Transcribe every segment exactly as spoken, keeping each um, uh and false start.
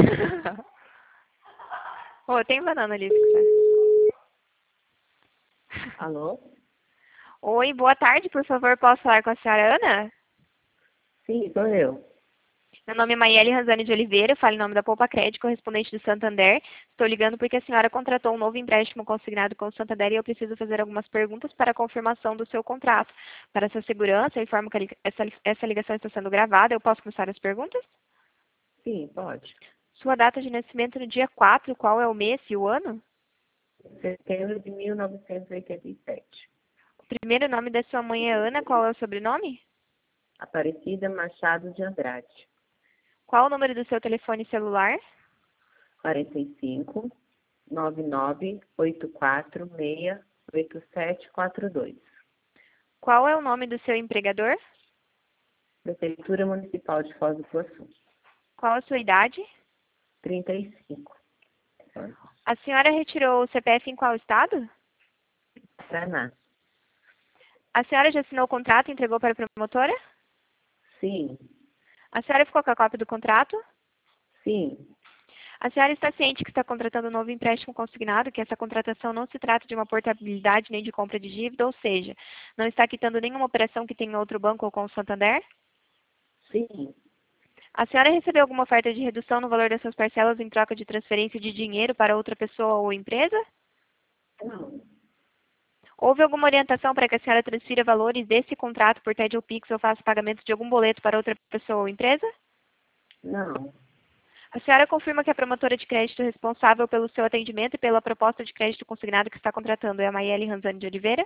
Ô, tem banana ali, se quiser. Alô? Oi, boa tarde, por favor, posso falar com a senhora Ana? Sim, sou eu. Meu nome é Maiele Ranzani de Oliveira, eu falo em nome da Poupa Crédito, correspondente do Santander. Estou ligando porque a senhora contratou um novo empréstimo consignado com o Santander e eu preciso fazer algumas perguntas para a confirmação do seu contrato. Para sua segurança, eu informo que a li- essa, essa ligação está sendo gravada. Eu posso começar as perguntas? Sim, pode. Sua data de nascimento no dia quatro, qual é o mês e o ano? Setembro de mil novecentos e oitenta e sete. O primeiro nome da sua mãe é Ana, qual é o sobrenome? Aparecida Machado de Andrade. Qual o número do seu telefone celular? quarenta e cinco, nove nove oito quatro seis oito sete quatro dois. Qual é o nome do seu empregador? Prefeitura Municipal de Foz do Iguaçu. Qual a sua idade? trinta e cinco. A senhora retirou o C P F em qual estado? Paraná. A senhora já assinou o contrato e entregou para a promotora? Sim, A senhora ficou com a cópia do contrato? sim, A senhora está ciente que está contratando um novo empréstimo consignado, que essa contratação não se trata de uma portabilidade nem de compra de dívida, ou seja, não está quitando nenhuma operação que tenha em outro banco ou com o Santander? sim. A senhora recebeu alguma oferta de redução no valor das suas parcelas em troca de transferência de dinheiro para outra pessoa ou empresa? Não, Houve alguma orientação para que a senhora transfira valores desse contrato por T E D ou Pix ou faça pagamento de algum boleto para outra pessoa ou empresa? não. A senhora confirma que a promotora de crédito responsável pelo seu atendimento e pela proposta de crédito consignado que está contratando é a Maiele Ranzani de Oliveira?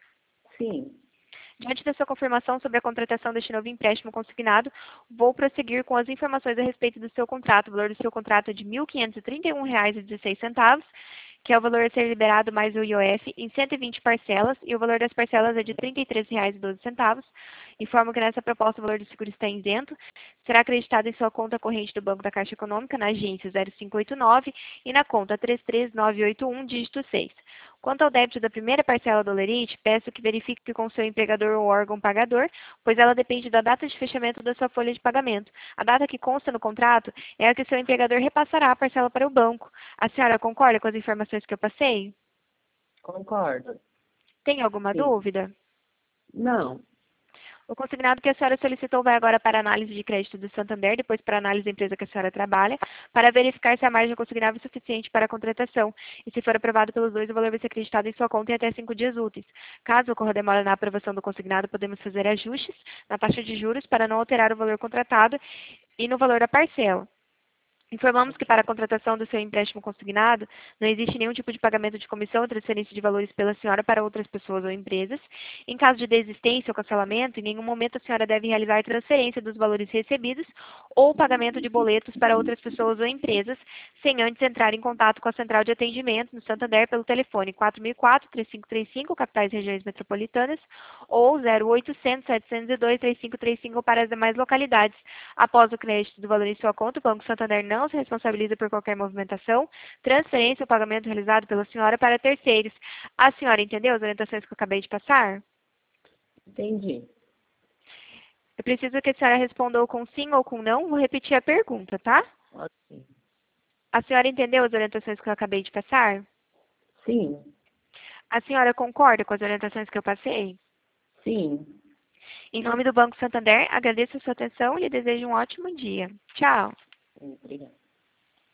Sim, Diante da sua confirmação sobre a contratação deste novo empréstimo consignado, vou prosseguir com as informações a respeito do seu contrato. O valor do seu contrato é de mil quinhentos e trinta e um reais e dezesseis centavos, que é o valor a ser liberado mais o I O F, em cento e vinte parcelas, e o valor das parcelas é de trinta e três reais e doze centavos. Informo que nessa proposta o valor do seguro está isento, será acreditado em sua conta corrente do Banco da Caixa Econômica, na agência zero cinco oito nove e na conta três três nove oito um, dígito seis. Quanto ao débito da primeira parcela do Olerite, peço que verifique com seu empregador ou órgão pagador, pois ela depende da data de fechamento da sua folha de pagamento. A data que consta no contrato é a que seu empregador repassará a parcela para o banco. A senhora concorda com as informações que eu passei? concordo. Tem alguma Sim. dúvida? Não, O consignado que a senhora solicitou vai agora para a análise de crédito do Santander, depois para a análise da empresa que a senhora trabalha, para verificar se a margem consignável é suficiente para a contratação. E se for aprovado pelos dois, o valor vai ser acreditado em sua conta em até cinco dias úteis. Caso ocorra demora na aprovação do consignado, podemos fazer ajustes na taxa de juros para não alterar o valor contratado e no valor da parcela. Informamos que para a contratação do seu empréstimo consignado, não existe nenhum tipo de pagamento de comissão ou transferência de valores pela senhora para outras pessoas ou empresas. Em caso de desistência ou cancelamento, em nenhum momento a senhora deve realizar transferência dos valores recebidos ou pagamento de boletos para outras pessoas ou empresas, sem antes entrar em contato com a central de atendimento no Santander pelo telefone quatro mil e quatro, três cinco três cinco, capitais e regiões metropolitanas, ou zero oitocentos, setecentos e dois, três cinco três cinco para as demais localidades. Após o crédito do valor em sua conta, o Banco Santander não se responsabiliza por qualquer movimentação, transferência ou pagamento realizado pela senhora para terceiros. A senhora entendeu as orientações que eu acabei de passar? entendi. Eu preciso que a senhora responda ou com sim ou com não. Vou repetir a pergunta, tá? Ok. A senhora entendeu as orientações que eu acabei de passar? Sim, A senhora concorda com as orientações que eu passei? sim. Em nome do Banco Santander, agradeço a sua atenção e lhe desejo um ótimo dia. Tchau. Obrigada.